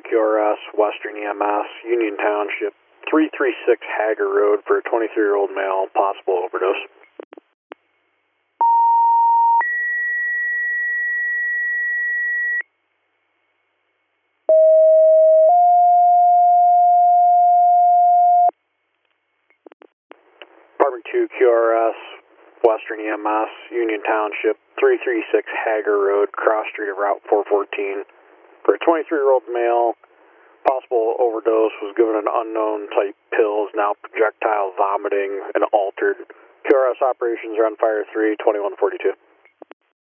QRS, Western EMS, Union Township, 336 Hager Road for a 23-year-old male, possible overdose. Department 2 QRS, Western EMS, Union Township, 336 Hager Road, cross street of Route 414. For a 23-year-old male, possible overdose, was given an unknown type pill, is now projectile vomiting and altered. QRS operations are on fire 3, 2142.